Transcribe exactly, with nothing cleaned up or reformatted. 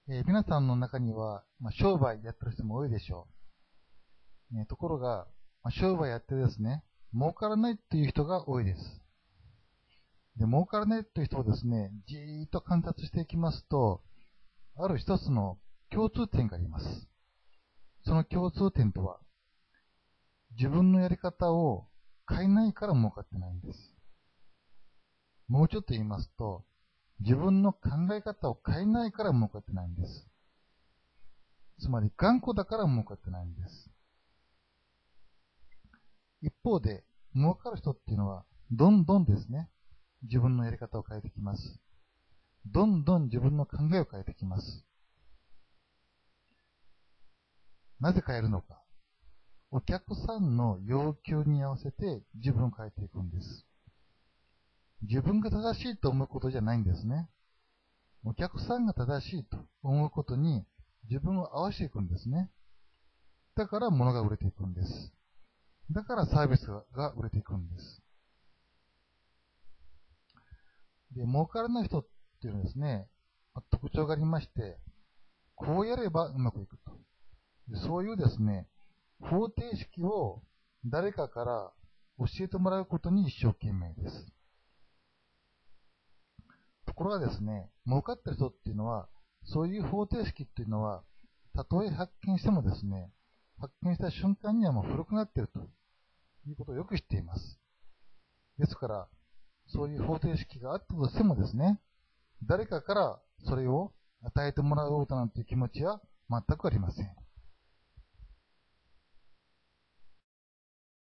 えー皆さんの中には、まあ、商売やってる人も多いでしょう。ね、ところが、まあ、商売やってですね、儲からないっていう人が多いです。で、儲からないっていう人をですね、じーっと観察していきますと、ある一つの共通点があります。その共通点とは、自分のやり方を変えないから儲かってないんです。もうちょっと言いますと、自分の考え方を変えないから儲かってないんです。つまり頑固だから儲かってないんです。一方で、儲かる人っていうのは、どんどんですね、自分のやり方を変えてきます。どんどん自分の考えを変えてきます。なぜ変えるのか。お客さんの要求に合わせて自分を変えていくんです。自分が正しいと思うことじゃないんですね。お客さんが正しいと思うことに自分を合わせていくんですね。だから物が売れていくんです。だからサービスが売れていくんです。で、儲からない人っていうのはですね、特徴がありまして、こうやればうまくいくと。でそういうですね、方程式を誰かから教えてもらうことに一生懸命です。ところがですね、儲かってる人っていうのは、そういう方程式っていうのは、たとえ発見してもですね、発見した瞬間にはもう古くなっているということをよく知っています。ですから、そういう方程式があったとしてもですね、誰かからそれを与えてもらおうとなんていう気持ちは全くありません。